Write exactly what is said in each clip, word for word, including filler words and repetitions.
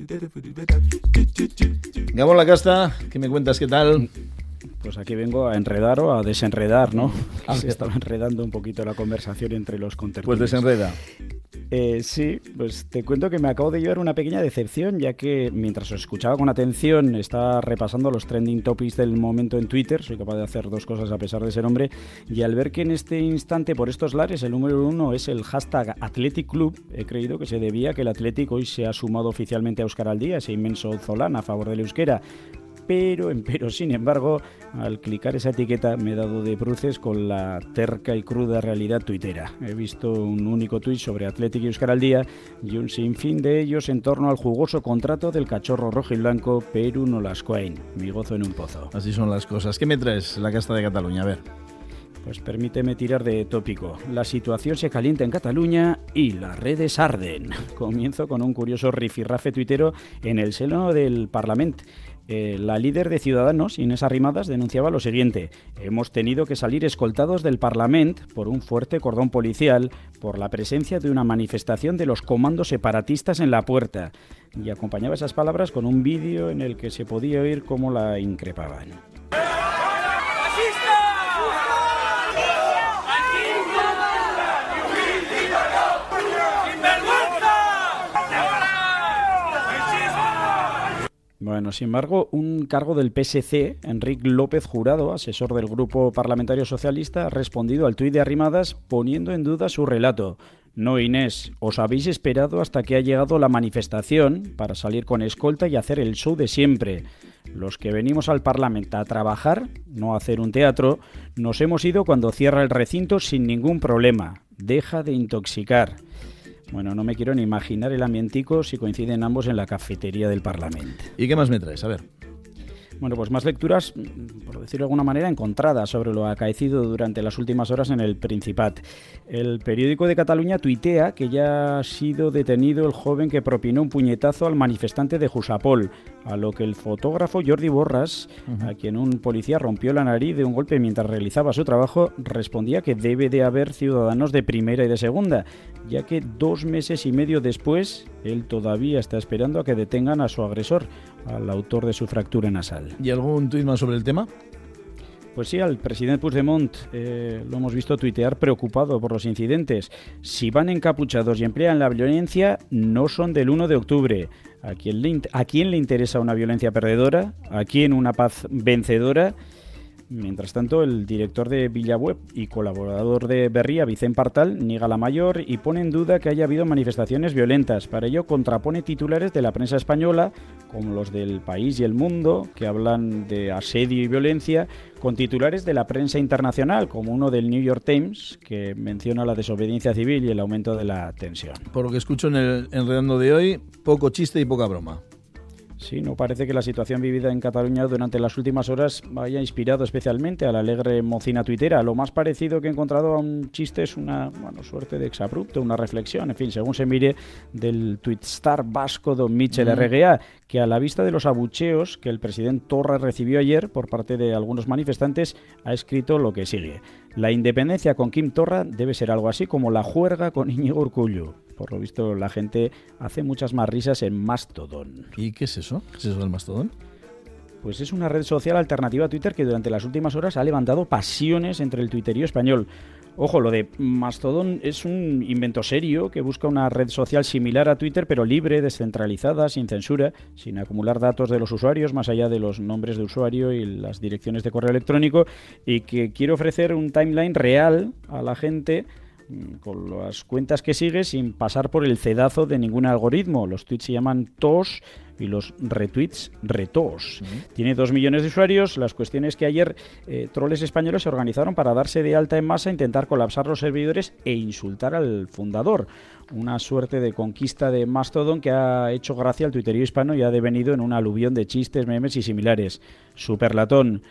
Gabón Lacasta, ¿qué me cuentas? ¿Qué tal? Pues aquí vengo a enredar o a desenredar, ¿no? Ah, Se estaba enredando un poquito la conversación entre los contertulios. Pues desenreda. Eh, sí, pues te cuento que me acabo de llevar una pequeña decepción, ya que mientras os escuchaba con atención estaba repasando los trending topics del momento en Twitter. Soy capaz de hacer dos cosas a pesar de ser hombre, y al ver que en este instante por estos lares el número uno es el hashtag Athletic Club, he creído que se debía a que el Athletic hoy se ha sumado oficialmente a Euskal al Día, ese inmenso zolán a favor del euskera. Pero, pero, sin embargo, al clicar esa etiqueta me he dado de bruces con la terca y cruda realidad tuitera. He visto un único tuit sobre Athletic y Euskal al Día y un sinfín de ellos en torno al jugoso contrato del cachorro rojo y blanco Peru Nolascoain. Mi gozo en un pozo. Así son las cosas. ¿Qué me traes, la casta de Cataluña? A ver. Pues permíteme tirar de tópico. La situación se calienta en Cataluña y las redes arden. Comienzo con un curioso rifirrafe tuitero en el seno del Parlamento. Eh, la líder de Ciudadanos, Inés Arrimadas, denunciaba lo siguiente: hemos tenido que salir escoltados del Parlamento por un fuerte cordón policial por la presencia de una manifestación de los comandos separatistas en la puerta. Y acompañaba esas palabras con un vídeo en el que se podía oír cómo la increpaban. Bueno, sin embargo, un cargo del P S C, Enric López Jurado, asesor del Grupo Parlamentario Socialista, ha respondido al tuit de Arrimadas poniendo en duda su relato. No, Inés, os habéis esperado hasta que ha llegado la manifestación para salir con escolta y hacer el show de siempre. Los que venimos al Parlamento a trabajar, no a hacer un teatro, nos hemos ido cuando cierra el recinto sin ningún problema. Deja de intoxicar. Bueno, no me quiero ni imaginar el ambientico si coinciden ambos en la cafetería del Parlamento. ¿Y qué más me traes? A ver. Bueno, pues más lecturas, por decirlo de alguna manera, encontradas sobre lo acaecido durante las últimas horas en el Principat. El periódico de Cataluña tuitea que ya ha sido detenido el joven que propinó un puñetazo al manifestante de Jusapol, a lo que el fotógrafo Jordi Borras, uh-huh. a quien un policía rompió la nariz de un golpe mientras realizaba su trabajo, respondía que debe de haber ciudadanos de primera y de segunda, ya que dos meses y medio después él todavía está esperando a que detengan a su agresor, al autor de su fractura nasal. ¿Y algún tuit más sobre el tema? Pues sí, al presidente Puigdemont eh, lo hemos visto tuitear preocupado por los incidentes. Si van encapuchados y emplean la violencia, no son del uno de octubre. ¿A quién le, ¿A quién le interesa una violencia perdedora? ¿A quién una paz vencedora? Mientras tanto, el director de Vilaweb y colaborador de Berria, Vicent Partal, niega la mayor y pone en duda que haya habido manifestaciones violentas. Para ello, contrapone titulares de la prensa española, como los del País y El Mundo, que hablan de asedio y violencia, con titulares de la prensa internacional, como uno del New York Times, que menciona la desobediencia civil y el aumento de la tensión. Por lo que escucho en el Enredando de hoy, poco chiste y poca broma. Sí, no parece que la situación vivida en Cataluña durante las últimas horas haya inspirado especialmente a la alegre mocina tuitera. Lo más parecido que he encontrado a un chiste es una bueno, suerte de exabrupto, una reflexión, en fin, según se mire, del tuitstar vasco don Michel mm. R G A, que a la vista de los abucheos que el presidente Torra recibió ayer por parte de algunos manifestantes, ha escrito lo que sigue. La independencia con Quim Torra debe ser algo así como la juerga con Íñigo Urkullu. Por lo visto, la gente hace muchas más risas en Mastodon. ¿Y qué es eso? ¿Qué es eso del Mastodon? Pues es una red social alternativa a Twitter que durante las últimas horas ha levantado pasiones entre el tuiterío español. Ojo, lo de Mastodon es un invento serio que busca una red social similar a Twitter, pero libre, descentralizada, sin censura, sin acumular datos de los usuarios, más allá de los nombres de usuario y las direcciones de correo electrónico, y que quiere ofrecer un timeline real a la gente con las cuentas que sigue sin pasar por el cedazo de ningún algoritmo. Los tweets se llaman T O S y los retweets retos. Uh-huh. Tiene dos millones de usuarios. Las cuestiones que ayer eh, troles españoles se organizaron para darse de alta en masa, intentar colapsar los servidores e insultar al fundador. Una suerte de conquista de Mastodon que ha hecho gracia al tuiterío hispano y ha devenido en un aluvión de chistes, memes y similares. Superlatón.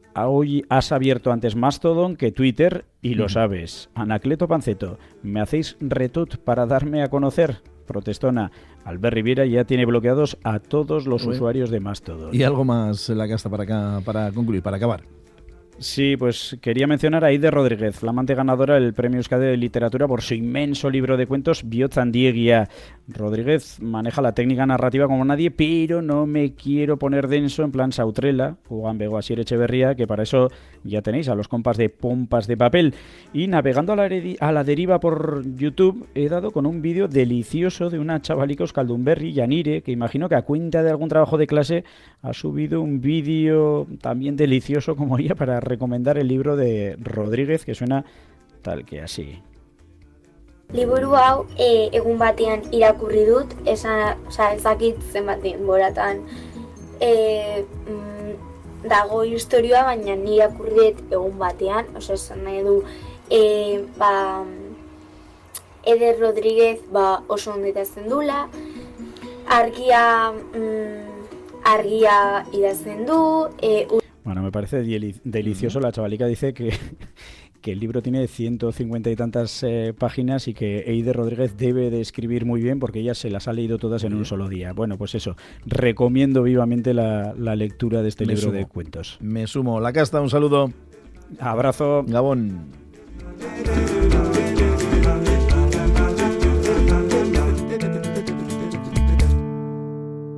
Hoy has abierto antes Mastodon que Twitter y lo sabes. Anacleto Panceto, ¿me hacéis retweet para darme a conocer? Protestona. Albert Rivera ya tiene bloqueados a todos los Uy. usuarios de Mastodon. Y algo más en la casta para acá, para concluir, para acabar. Sí, pues quería mencionar a Eider Rodríguez, flamante ganadora del Premio Euskadi de Literatura por su inmenso libro de cuentos Bihotz-handiegia. Rodríguez maneja la técnica narrativa como nadie, pero no me quiero poner denso en plan Sautrela o Ambego Asier Echeverría, que para eso ya tenéis a los compas de Pompas de Papel. Y navegando a la, heredi- a la deriva por YouTube, he dado con un vídeo delicioso de una chavalica euskaldunberri, Yanire, que imagino que a cuenta de algún trabajo de clase ha subido un vídeo también delicioso como ella para recomendar el libro de Rodríguez, que suena tal que así. Liburu hau e, egun batean irakurri dut, esan, oza, ezakit zenbat denboratan e, mm, dago historioa, baina ni irakurri dut egun batean, oza, esan nahi du, e, ba, Eider Rodríguez ba, oso ondo idazten dula, argia, mm, argia idazten du, e, Bueno, me parece deli- delicioso. La chavalica dice que, que el libro tiene ciento cincuenta y tantas eh, páginas y que Eider Rodríguez debe de escribir muy bien porque ella se las ha leído todas en un solo día. Bueno, pues eso, recomiendo vivamente la, la lectura de este Me libro sumo. de cuentos. Me sumo. La Casta, un saludo. Abrazo. Gabón.